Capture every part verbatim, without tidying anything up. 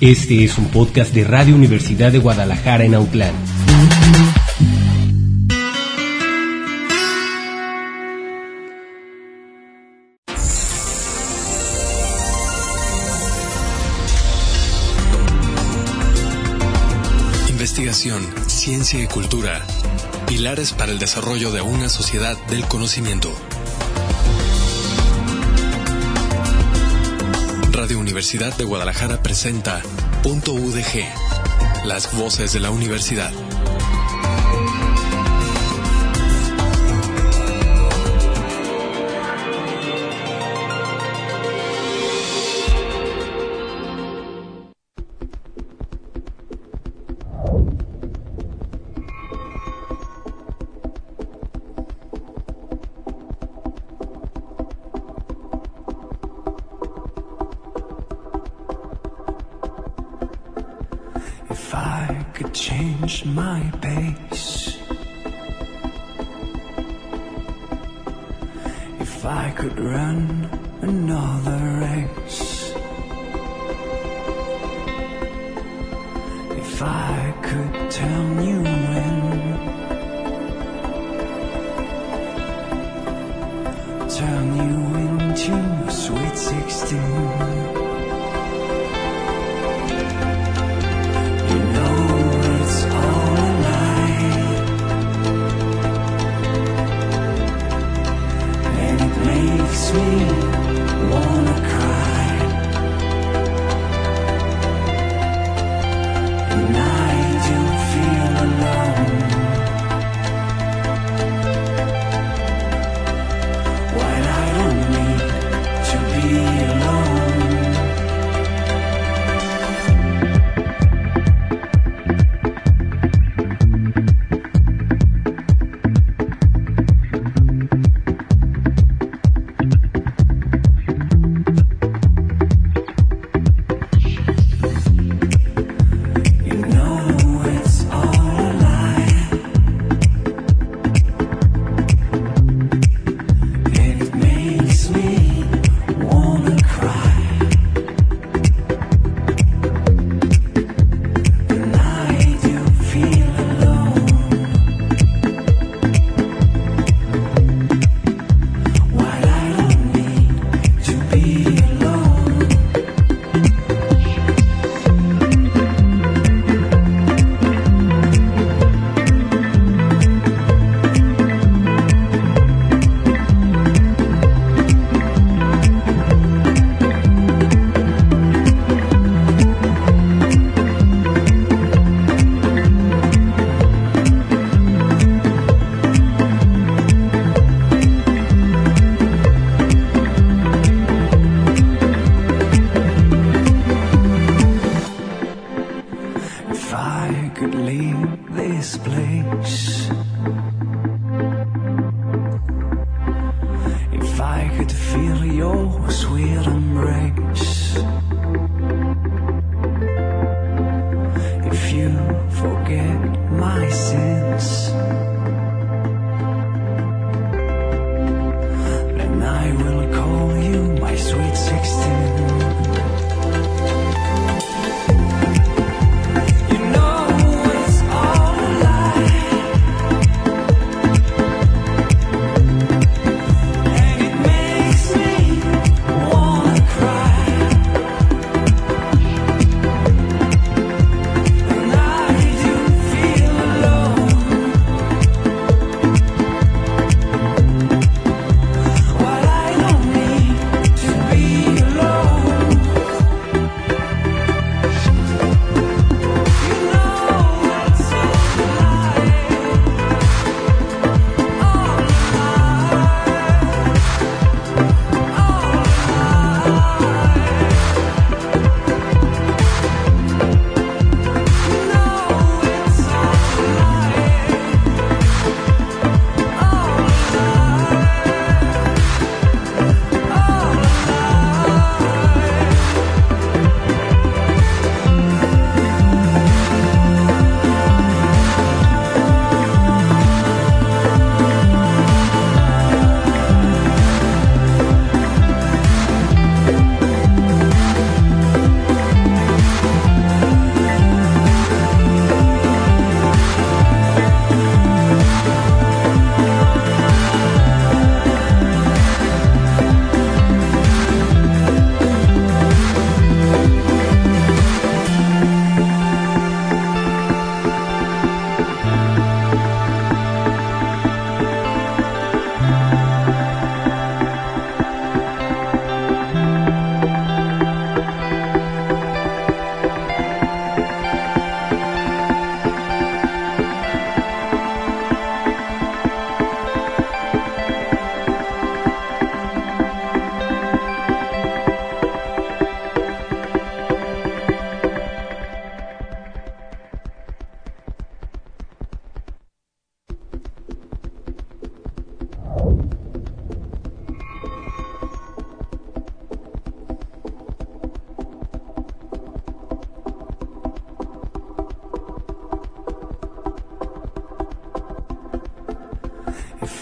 Este es un podcast de Radio Universidad de Guadalajara en Autlán. Investigación, ciencia y cultura. Pilares para el desarrollo de una sociedad del conocimiento. Radio Universidad de Guadalajara presenta Punto U D G, las voces de la universidad. If I could change my pace, if I could run another race, if I could turn you in, turn you into a sweet sixteen.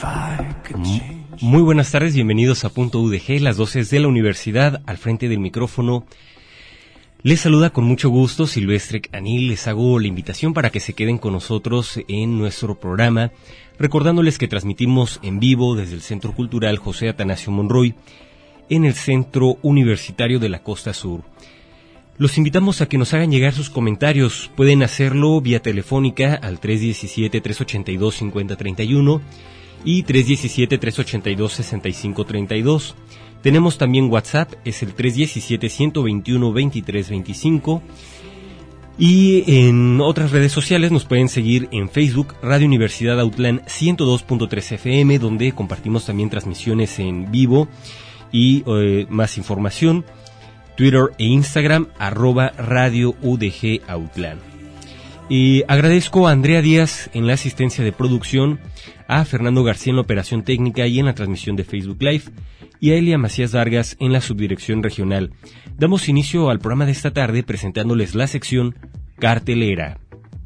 if I could change. Muy buenas tardes, bienvenidos a Punto U D G, las doce de la universidad, al frente del micrófono. Les saluda con mucho gusto Silvestre Anil, les hago la invitación para que se queden con nosotros en nuestro programa, recordándoles que transmitimos en vivo desde el Centro Cultural José Atanasio Monroy, en el Centro Universitario de la Costa Sur. Los invitamos a que nos hagan llegar sus comentarios, pueden hacerlo vía telefónica al tres uno siete, tres ocho dos, cinco cero tres uno y tres uno siete, tres ocho dos, seis cinco tres dos. Tenemos también WhatsApp, es el tres uno siete, uno dos uno, dos tres dos cinco. Y en otras redes sociales nos pueden seguir en Facebook, Radio Universidad Autlán ciento dos punto tres F M, donde compartimos también transmisiones en vivo y eh, más información. Twitter e Instagram, arroba Radio U D G Autlán. Y agradezco a Andrea Díaz en la asistencia de producción, a Fernando García en la operación técnica y en la transmisión de Facebook Live, y a Elia Macías Vargas en la subdirección regional. Damos inicio al programa de esta tarde presentándoles la sección Cartelera.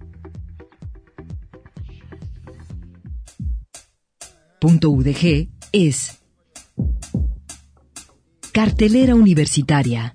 Punto U D G es Cartelera Universitaria.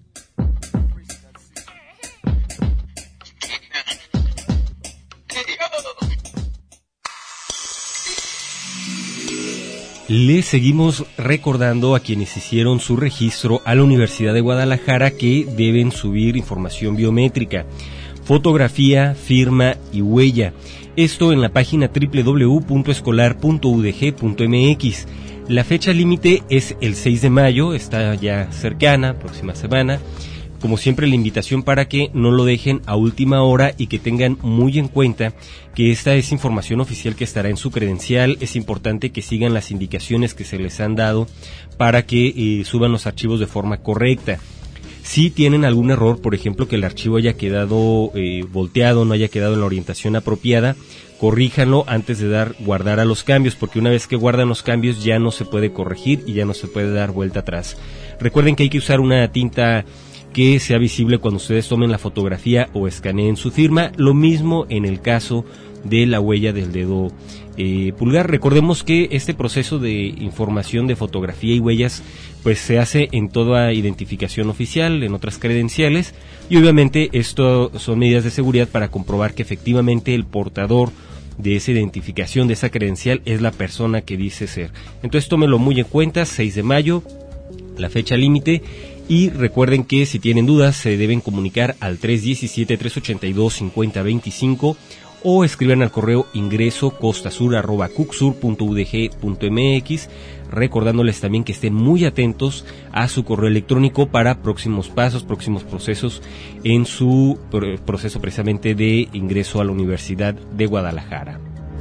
Les seguimos recordando a quienes hicieron su registro a la Universidad de Guadalajara que deben subir información biométrica, fotografía, firma y huella. Esto en la página doble u doble u doble u punto escolar punto u d g punto m x. La fecha límite es el seis de mayo, está ya cercana, próxima semana. Como siempre, la invitación para que no lo dejen a última hora y que tengan muy en cuenta que esta es información oficial que estará en su credencial. Es importante que sigan las indicaciones que se les han dado para que eh, suban los archivos de forma correcta. Si tienen algún error, por ejemplo, que el archivo haya quedado eh, volteado, no haya quedado en la orientación apropiada, corríjanlo antes de dar guardar a los cambios, porque una vez que guardan los cambios ya no se puede corregir y ya no se puede dar vuelta atrás. Recuerden que hay que usar una tinta que sea visible cuando ustedes tomen la fotografía o escaneen su firma. Lo mismo en el caso de la huella del dedo eh, pulgar. Recordemos que este proceso de información de fotografía y huellas pues se hace en toda identificación oficial, en otras credenciales, y obviamente esto son medidas de seguridad para comprobar que efectivamente el portador de esa identificación, de esa credencial, es la persona que dice ser. Entonces tómenlo muy en cuenta, seis de mayo, la fecha límite. Y recuerden que si tienen dudas se deben comunicar al tres uno siete, tres ocho dos, cinco cero dos cinco o escriban al correo ingreso costasur arroba cucsur punto u d g punto m x, recordándoles también que estén muy atentos a su correo electrónico para próximos pasos, próximos procesos en su proceso precisamente de ingreso a la Universidad de Guadalajara.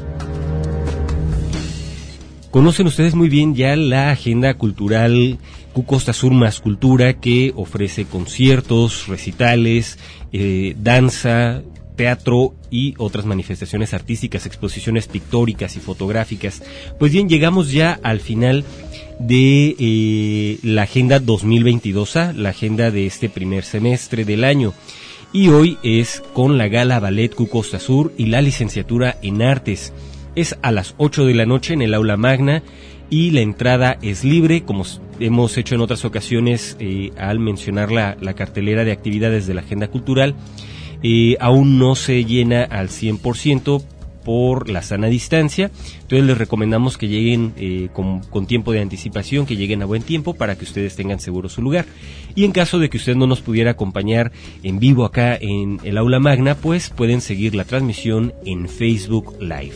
Conocen ustedes muy bien ya la agenda cultural Q Costa Sur Más Cultura, que ofrece conciertos, recitales, eh, danza, teatro y otras manifestaciones artísticas, exposiciones pictóricas y fotográficas. Pues bien, llegamos ya al final de eh, la agenda dos mil veintidós A, la agenda de este primer semestre del año. Y hoy es con la Gala Ballet Q Costa Sur y la licenciatura en Artes. Es a las ocho de la noche en el Aula Magna y la entrada es libre, como hemos hecho en otras ocasiones eh, al mencionar la, la cartelera de actividades de la agenda cultural. Eh, aún no se llena al cien por ciento por la sana distancia, entonces les recomendamos que lleguen eh, con, con tiempo de anticipación, que lleguen a buen tiempo para que ustedes tengan seguro su lugar. Y en caso de que usted no nos pudiera acompañar en vivo acá en el Aula Magna, pues pueden seguir la transmisión en Facebook Live.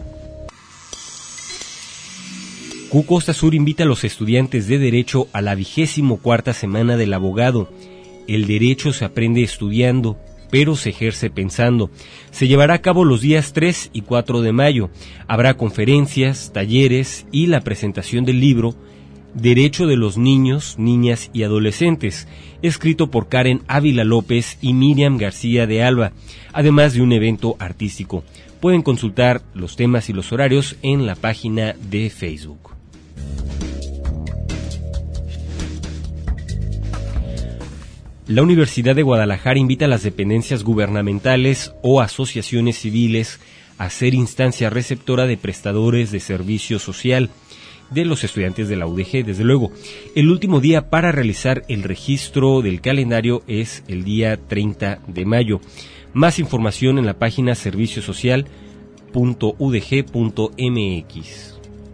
Q Costa Sur invita a los estudiantes de Derecho a la vigésimo cuarta semana del abogado. El derecho se aprende estudiando, pero se ejerce pensando. Se llevará a cabo los días tres y cuatro de mayo. Habrá conferencias, talleres y la presentación del libro Derecho de los Niños, Niñas y Adolescentes, escrito por Karen Ávila López y Miriam García de Alba, además de un evento artístico. Pueden consultar los temas y los horarios en la página de Facebook. La Universidad de Guadalajara invita a las dependencias gubernamentales o asociaciones civiles a ser instancia receptora de prestadores de servicio social de los estudiantes de la U D G, desde luego. El último día para realizar el registro del calendario es el día treinta de mayo. Más información en la página servicio social punto u d g punto m x.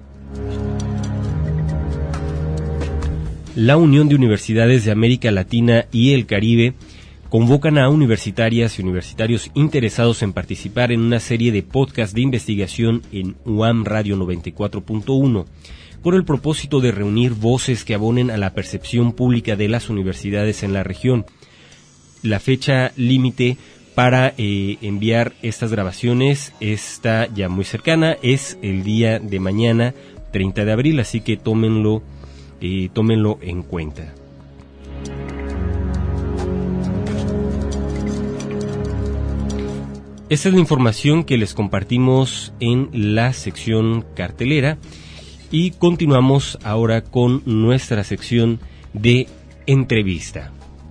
La Unión de Universidades de América Latina y el Caribe convocan a universitarias y universitarios interesados en participar en una serie de podcasts de investigación en U A M Radio noventa y cuatro punto uno, con el propósito de reunir voces que abonen a la percepción pública de las universidades en la región. La fecha límite para eh, enviar estas grabaciones está ya muy cercana, es el día de mañana, treinta de abril, así que tómenlo Eh, tómenlo en cuenta. Esta es la información que les compartimos en la sección cartelera y continuamos ahora con nuestra sección de entrevista.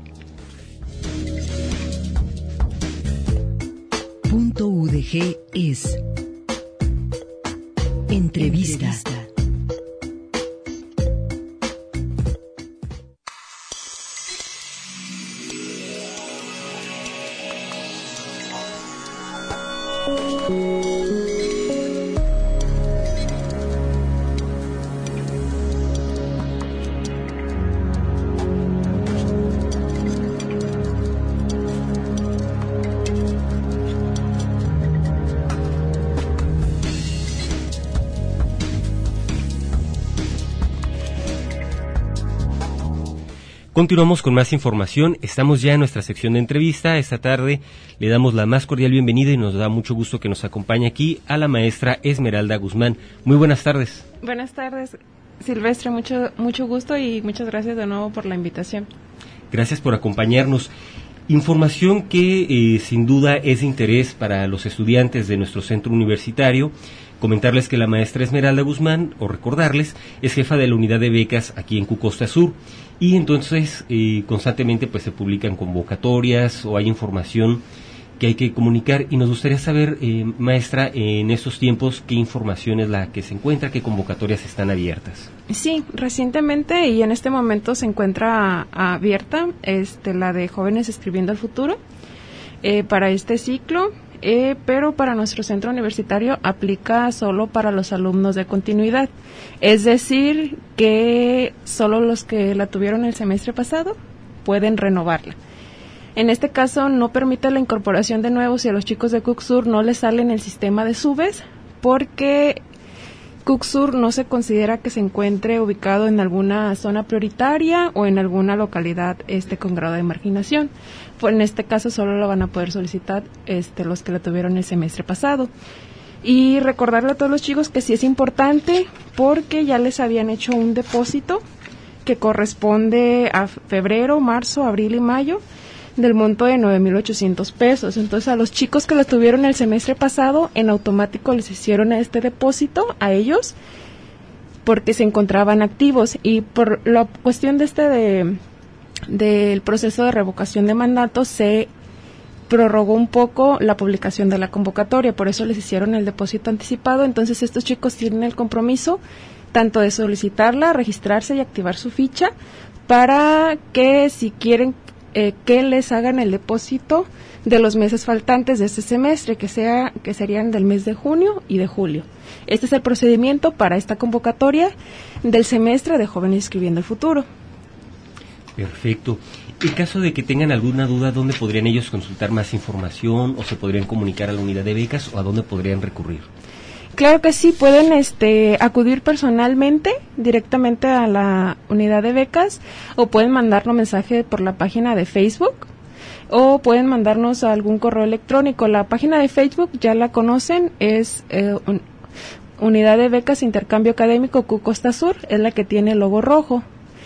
Punto U D G es entrevista. entrevista. Continuamos con más información, estamos ya en nuestra sección de entrevista. Esta tarde le damos la más cordial bienvenida y nos da mucho gusto que nos acompañe aquí a la maestra Esmeralda Guzmán. Muy buenas tardes. Buenas tardes, Silvestre, mucho, mucho gusto y muchas gracias de nuevo por la invitación. Gracias por acompañarnos. Información que eh, sin duda es de interés para los estudiantes de nuestro centro universitario. Comentarles que la maestra Esmeralda Guzmán, o recordarles, es jefa de la unidad de becas aquí en Q Costa Sur, y entonces eh, constantemente pues se publican convocatorias o hay información que hay que comunicar, y nos gustaría saber, eh, maestra, en estos tiempos, qué información es la que se encuentra, qué convocatorias están abiertas. Sí, recientemente y en este momento se encuentra abierta este, la de Jóvenes Escribiendo el Futuro eh, para este ciclo. Eh, pero para nuestro centro universitario aplica solo para los alumnos de continuidad, es decir, que solo los que la tuvieron el semestre pasado pueden renovarla. En este caso no permite la incorporación de nuevos si a los chicos de C U C Sur no les sale en el sistema de subes, porque C U C Sur no se considera que se encuentre ubicado en alguna zona prioritaria o en alguna localidad este con grado de marginación. Pues en este caso solo lo van a poder solicitar este los que la tuvieron el semestre pasado. Y recordarle a todos los chicos que sí es importante porque ya les habían hecho un depósito que corresponde a febrero, marzo, abril y mayo del monto de nueve mil ochocientos pesos. Entonces a los chicos que la tuvieron el semestre pasado en automático les hicieron este depósito a ellos porque se encontraban activos, y por la cuestión de este de del proceso de revocación de mandato se prorrogó un poco la publicación de la convocatoria, por eso les hicieron el depósito anticipado. Entonces estos chicos tienen el compromiso tanto de solicitarla, registrarse y activar su ficha para que si quieren eh, que les hagan el depósito de los meses faltantes de este semestre, que sea que serían del mes de junio y de julio. Este es el procedimiento para esta convocatoria del semestre de Jóvenes Escribiendo el Futuro. Perfecto. En caso de que tengan alguna duda, ¿dónde podrían ellos consultar más información o se podrían comunicar a la unidad de becas o a dónde podrían recurrir? Claro que sí, pueden este, acudir personalmente directamente a la unidad de becas o pueden mandarnos mensaje por la página de Facebook o pueden mandarnos algún correo electrónico. La página de Facebook ya la conocen, es eh, un, Unidad de Becas Intercambio Académico Q Costa Sur, es la que tiene el logo rojo.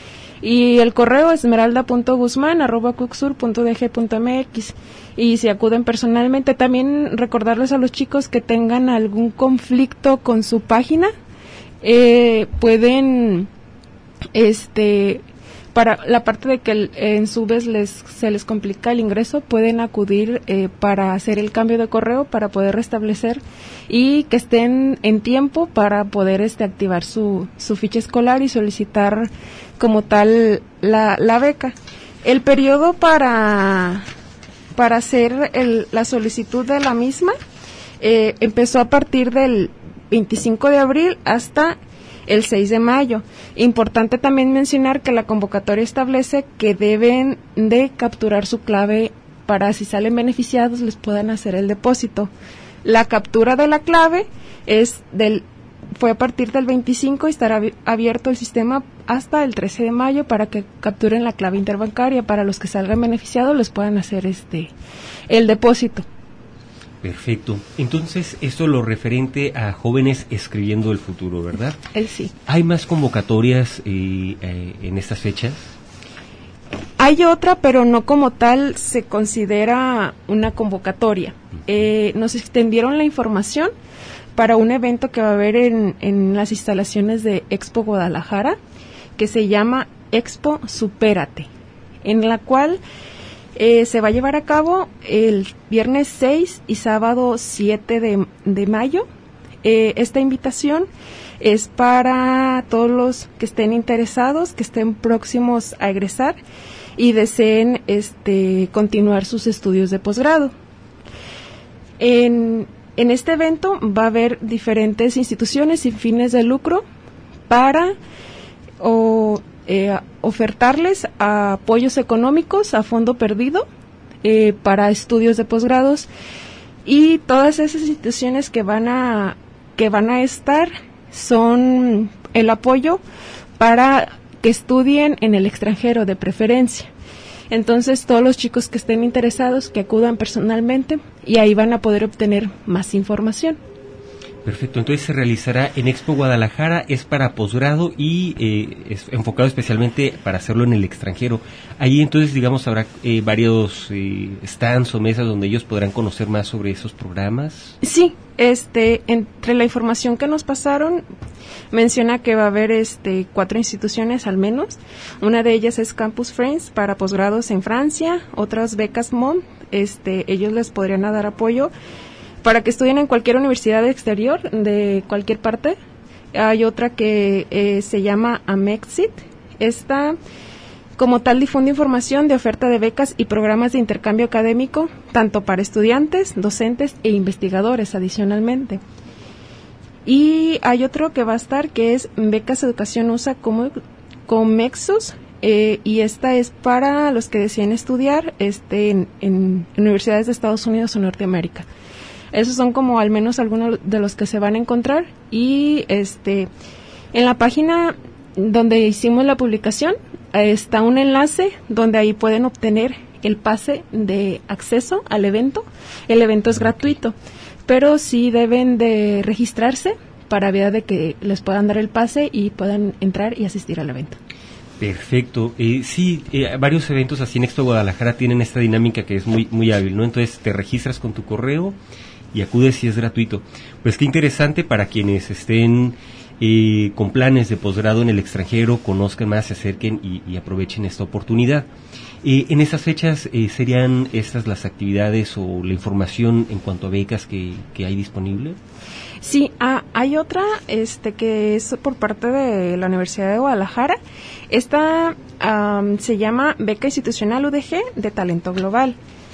Y el correo es esmeralda punto guzmán arroba cucsur punto d g punto m x. Y si acuden personalmente, también recordarles a los chicos que tengan algún conflicto con su página, eh, pueden este para la parte de que el, en su vez les, se les complica el ingreso, pueden acudir eh, para hacer el cambio de correo, para poder restablecer y que estén en tiempo para poder este activar su, su ficha escolar y solicitar como tal la, la beca. El periodo para, para hacer el, la solicitud de la misma eh, empezó a partir del veinticinco de abril hasta el seis de mayo. Importante también mencionar que la convocatoria establece que deben de capturar su clave para si salen beneficiados les puedan hacer el depósito. La captura de la clave es del fue a partir del veinticinco y estará abierto el sistema hasta el trece de mayo para que capturen la clave interbancaria. Para los que salgan beneficiados les puedan hacer este el depósito. Perfecto. Entonces, esto lo referente a jóvenes escribiendo el futuro, ¿verdad? El sí. ¿Hay más convocatorias eh, eh, en estas fechas? Hay otra, pero no como tal se considera una convocatoria. Uh-huh. Eh, nos extendieron la información para un evento que va a haber en, en las instalaciones de Expo Guadalajara, que se llama Expo Supérate, en la cual Eh, se va a llevar a cabo el viernes seis y sábado siete de, de mayo. Eh, esta invitación es para todos los que estén interesados, que estén próximos a egresar y deseen este, continuar sus estudios de posgrado. En, en este evento va a haber diferentes instituciones sin fines de lucro para o Eh, ofertarles apoyos económicos a fondo perdido eh, para estudios de posgrados, y todas esas instituciones que van a que van a estar son el apoyo para que estudien en el extranjero de preferencia. Entonces todos los chicos que estén interesados que acudan personalmente y ahí van a poder obtener más información. Perfecto, entonces se realizará en Expo Guadalajara, es para posgrado y eh, es enfocado especialmente para hacerlo en el extranjero. Ahí entonces, digamos, habrá eh, varios eh, stands o mesas donde ellos podrán conocer más sobre esos programas. Sí, este, entre la información que nos pasaron, menciona que va a haber este cuatro instituciones al menos. Una de ellas es Campus Friends para posgrados en Francia, otras becas M O M, este, ellos les podrían dar apoyo para que estudien en cualquier universidad exterior de cualquier parte. Hay otra que eh, se llama Amexit. Esta, como tal, difunde información de oferta de becas y programas de intercambio académico, tanto para estudiantes, docentes e investigadores adicionalmente. Y hay otro que va a estar, que es Becas Educación U S A como Comexus, eh, y esta es para los que deseen estudiar este, en, en universidades de Estados Unidos o Norteamérica. Esos son como al menos algunos de los que se van a encontrar. Y este en la página donde hicimos la publicación eh, está un enlace donde ahí pueden obtener el pase de acceso al evento. El evento es gratuito, pero sí deben de registrarse para ver de que les puedan dar el pase y puedan entrar y asistir al evento. Perfecto. Eh, sí, eh, varios eventos así en Expo Guadalajara tienen esta dinámica que es muy muy hábil, ¿no? Entonces te registras con tu correo y acudes si es gratuito. Pues qué interesante para quienes estén eh, con planes de posgrado en el extranjero, conozcan más, se acerquen y, y aprovechen esta oportunidad. Eh, en esas fechas, eh, ¿serían estas las actividades o la información en cuanto a becas que, que hay disponible? Sí, ah, hay otra este que es por parte de la Universidad de Guadalajara. Esta um, se llama Beca Institucional U D G de Talento Global.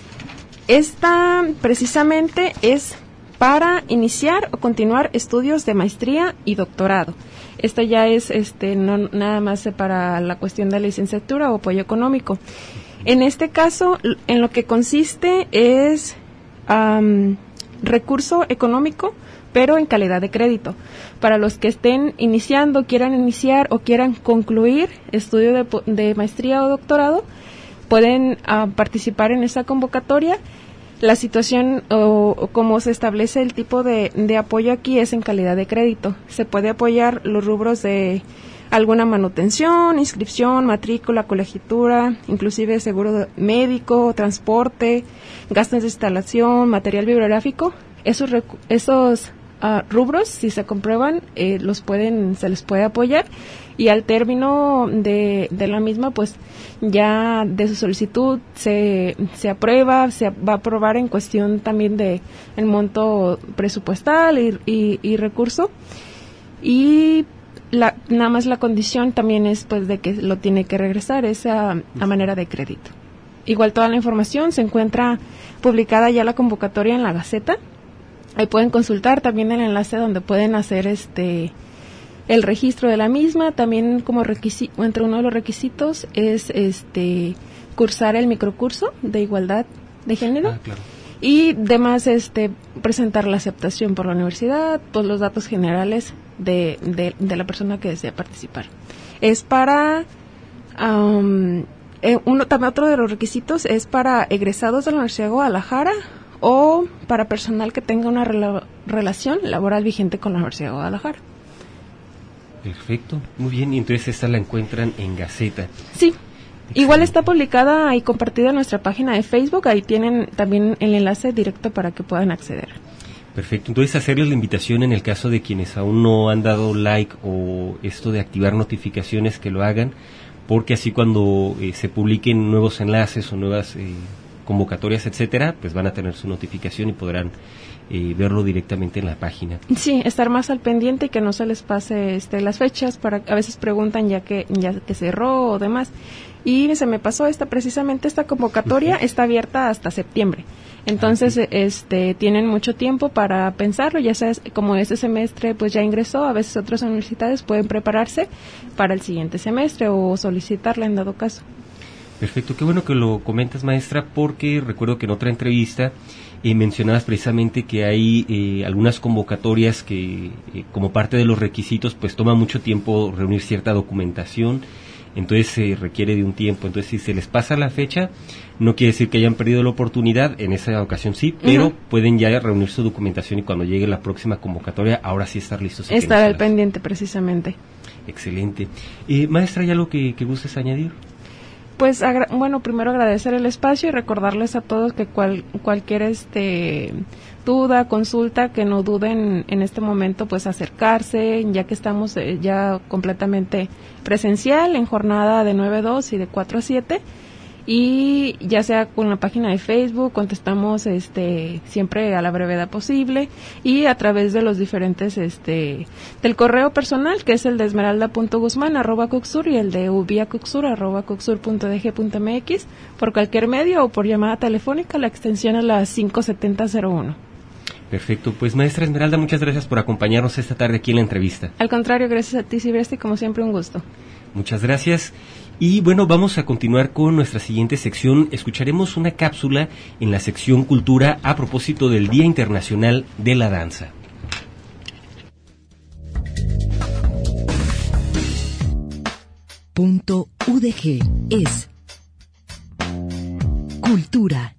Esta precisamente es para iniciar o continuar estudios de maestría y doctorado. Esta ya es este no nada más para la cuestión de la licenciatura o apoyo económico. En este caso, en lo que consiste es um, recurso económico, pero en calidad de crédito. Para los que estén iniciando, quieran iniciar o quieran concluir estudio de, de maestría o doctorado, pueden uh, participar en esa convocatoria. La situación o, o cómo se establece el tipo de, de apoyo aquí es en calidad de crédito. Se puede apoyar los rubros de alguna manutención, inscripción, matrícula, colegiatura, inclusive seguro médico, transporte, gastos de instalación, material bibliográfico. Esos, recu- esos uh, rubros, si se comprueban, eh, los pueden, se les puede apoyar, y al término de, de la misma, pues ya de su solicitud se, se aprueba, se va a aprobar en cuestión también de el monto presupuestal y, y, y recurso, y la, nada más la condición también es pues de que lo tiene que regresar, es a, a manera de crédito. Igual toda la información se encuentra publicada ya la convocatoria en la Gaceta. Ahí pueden consultar también el enlace donde pueden hacer este el registro de la misma. También como requisito, entre uno de los requisitos es este cursar el microcurso de igualdad de género. Ah, claro. Y demás este presentar la aceptación por la universidad, pues los datos generales de, de, de la persona que desea participar. Es para um, eh, uno también otro de los requisitos es para egresados de la Universidad de Guadalajara o para personal que tenga una rela- relación laboral vigente con la Universidad de Guadalajara. Perfecto, muy bien, y entonces esta la encuentran en Gaceta. Sí. Excelente. Igual está publicada y compartida en nuestra página de Facebook, ahí tienen también el enlace directo para que puedan acceder. Perfecto, entonces hacerles la invitación en el caso de quienes aún no han dado like o esto de activar notificaciones, que lo hagan, porque así cuando eh, se publiquen nuevos enlaces o nuevas eh, convocatorias, etcétera, pues van a tener su notificación y podrán eh, verlo directamente en la página. Sí, estar más al pendiente y que no se les pase este las fechas, para a veces preguntan ya que ya que cerró o demás. Y se me pasó esta precisamente esta convocatoria está abierta hasta septiembre. Entonces, ah, sí. este tienen mucho tiempo para pensarlo, ya sabes, como este semestre pues ya ingresó, a veces otras universidades pueden prepararse para el siguiente semestre o solicitarla en dado caso. Perfecto, qué bueno que lo comentas, maestra, porque recuerdo que en otra entrevista eh, mencionabas precisamente que hay eh, algunas convocatorias que eh, como parte de los requisitos pues toma mucho tiempo reunir cierta documentación, entonces se eh, requiere de un tiempo, entonces si se les pasa la fecha no quiere decir que hayan perdido la oportunidad, en esa ocasión sí, pero uh-huh. pueden ya reunir su documentación y cuando llegue la próxima convocatoria ahora sí estar listos. Estar al pendiente precisamente. Excelente. Eh, maestra, ¿hay algo que, que gustes añadir? Pues, agra- bueno, primero agradecer el espacio y recordarles a todos que cual, cualquier este duda, consulta, que no duden en este momento, pues acercarse, ya que estamos eh, ya completamente presencial en jornada de nueve a dos y de cuatro a siete, y ya sea con la página de Facebook, contestamos este siempre a la brevedad posible, y a través de los diferentes este del correo personal, que es el de esmeralda punto guzmán arroba coxur y el de ubiacoxur arroba coxur punto d g punto m x, por cualquier medio o por llamada telefónica. La extensión es la cinco setenta cero uno. Perfecto, pues maestra Esmeralda, muchas gracias por acompañarnos esta tarde aquí en la entrevista. Al contrario, gracias a ti, Silvestre, como siempre un gusto. Muchas gracias. Y bueno, vamos a continuar con nuestra siguiente sección. Escucharemos una cápsula en la sección Cultura a propósito del Día Internacional de la Danza. Punto U D G es Cultura.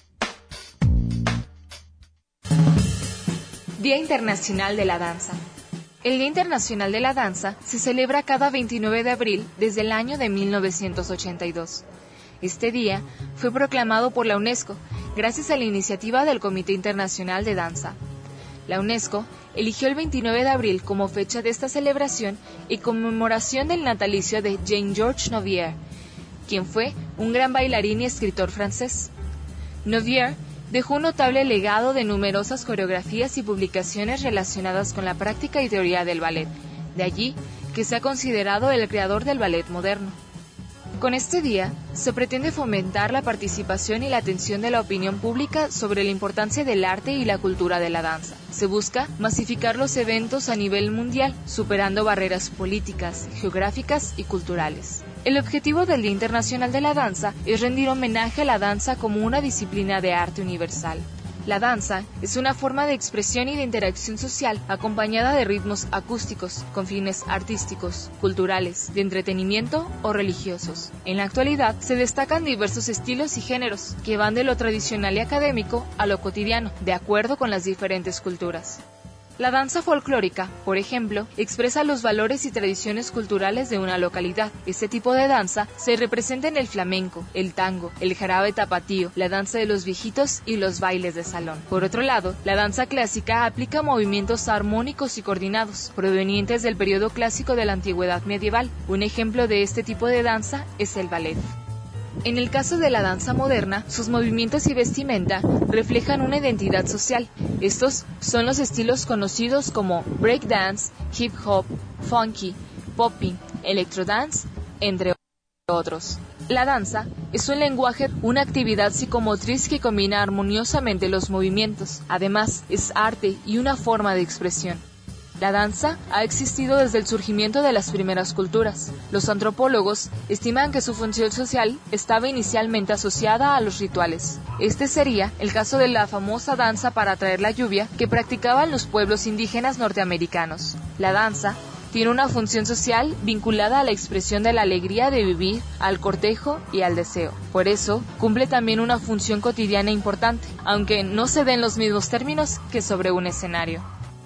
Día Internacional de la Danza. El Día Internacional de la Danza se celebra cada veintinueve de abril desde el año de mil novecientos ochenta y dos. Este día fue proclamado por la UNESCO gracias a la iniciativa del Comité Internacional de Danza. La UNESCO eligió el veintinueve de abril como fecha de esta celebración y conmemoración del natalicio de Jean-Georges Nouvier, quien fue un gran bailarín y escritor francés. Nouvier dejó un notable legado de numerosas coreografías y publicaciones relacionadas con la práctica y teoría del ballet, de allí que se ha considerado el creador del ballet moderno. Con este día, se pretende fomentar la participación y la atención de la opinión pública sobre la importancia del arte y la cultura de la danza. Se busca masificar los eventos a nivel mundial, superando barreras políticas, geográficas y culturales. El objetivo del Día Internacional de la Danza es rendir homenaje a la danza como una disciplina de arte universal. La danza es una forma de expresión y de interacción social acompañada de ritmos acústicos, con fines artísticos, culturales, de entretenimiento o religiosos. En la actualidad se destacan diversos estilos y géneros que van de lo tradicional y académico a lo cotidiano, de acuerdo con las diferentes culturas. La danza folclórica, por ejemplo, expresa los valores y tradiciones culturales de una localidad. Este tipo de danza se representa en el flamenco, el tango, el jarabe tapatío, la danza de los viejitos y los bailes de salón. Por otro lado, la danza clásica aplica movimientos armónicos y coordinados, provenientes del periodo clásico de la antigüedad medieval. Un ejemplo de este tipo de danza es el ballet. En el caso de la danza moderna, sus movimientos y vestimenta reflejan una identidad social. Estos son los estilos conocidos como breakdance, hip hop, funky, popping, electrodance, entre otros. La danza es un lenguaje, una actividad psicomotriz que combina armoniosamente los movimientos. Además, es arte y una forma de expresión. La danza ha existido desde el surgimiento de las primeras culturas. Los antropólogos estiman que su función social estaba inicialmente asociada a los rituales. Este sería el caso de la famosa danza para atraer la lluvia que practicaban los pueblos indígenas norteamericanos. La danza tiene una función social vinculada a la expresión de la alegría de vivir, al cortejo y al deseo. Por eso, cumple también una función cotidiana importante, aunque no se den los mismos términos que sobre un escenario.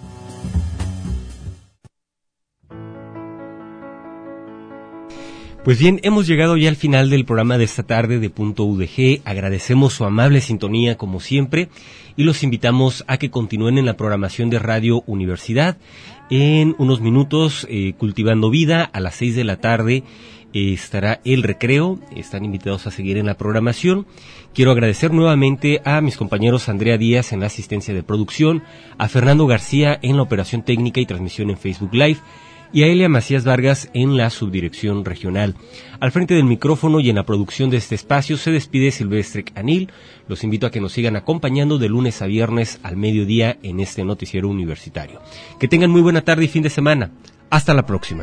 Pues bien, hemos llegado ya al final del programa de esta tarde de Punto U D G. Agradecemos su amable sintonía como siempre y los invitamos a que continúen en la programación de Radio Universidad. En unos minutos, eh, Cultivando Vida, a las seis de la tarde eh, estará El Recreo. Están invitados a seguir en la programación. Quiero agradecer nuevamente a mis compañeros Andrea Díaz en la asistencia de producción, a Fernando García en la operación técnica y transmisión en Facebook Live, y a Elia Macías Vargas en la subdirección regional. Al frente del micrófono y en la producción de este espacio se despide Silvestre Anil. Los invito a que nos sigan acompañando de lunes a viernes al mediodía en este noticiero universitario. Que tengan muy buena tarde y fin de semana. Hasta la próxima.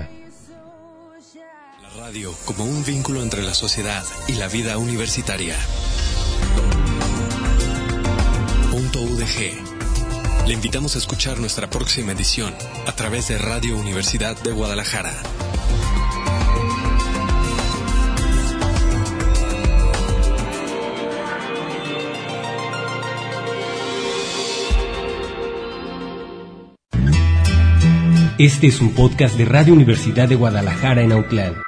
La radio como un vínculo entre la sociedad y la vida universitaria. Punto U D G. Le invitamos a escuchar nuestra próxima edición a través de Radio Universidad de Guadalajara. Este es un podcast de Radio Universidad de Guadalajara en Autlán.